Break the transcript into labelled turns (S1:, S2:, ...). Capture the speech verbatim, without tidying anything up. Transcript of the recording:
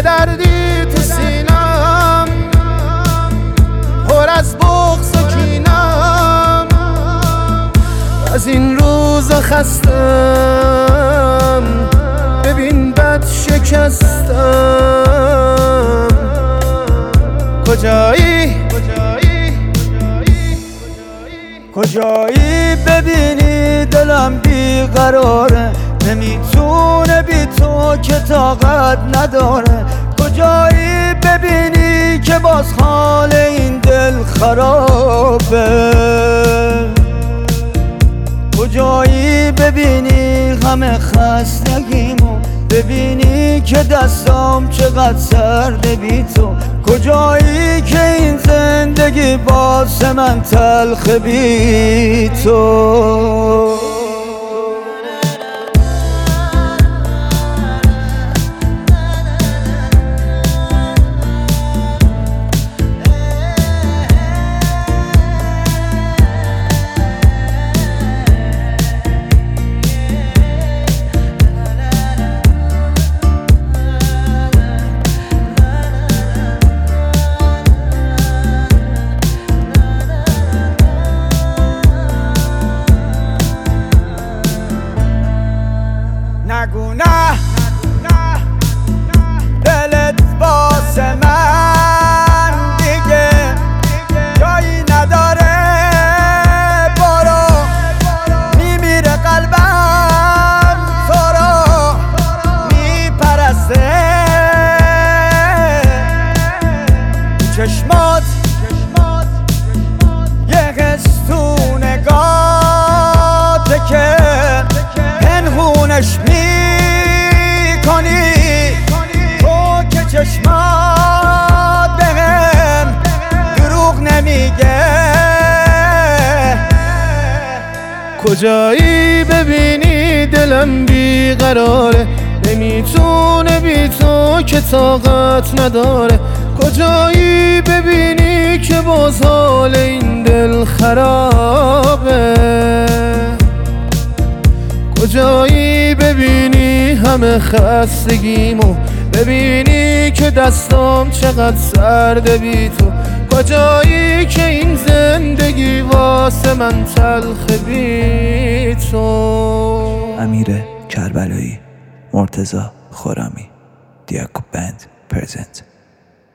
S1: دردی تو سینم، پر از بغض و کینم، از این روزا خستم، ببین بد شکستم. کجایی
S2: کجایی ببینی دلم بیقراره، نمیتونه بی تو که طاقت نداره. کجایی ببینی که باز حال این دل خرابه، کجایی ببینی همه خستگیمو، ببینی که دستام چقدر سرده بی تو. کجایی که این زندگی باز من تلخ بی تو. نگو نه دلت واسه من دیگه جایی نداره، برو میمیره قلبم تو رو میپرسته. چشمات یه حس تو نگاته که پنهونش میکنی، تو که چشمات بهم دروغ نمیگه.
S1: کجایی ببینی دلم بیقراره، نمیتونه بی تو که طاقت نداره. کجایی ببینی که باز حال این دل خرابه، کجایی ببینی همه خستگیمو، ببینی که دستام چقدر سرده بی تو. کجایی که این زندگی واسه من تلخ بی تو.
S3: امیر کربلایی، مرتضی خرمی، دیاکوب بند پرزنت.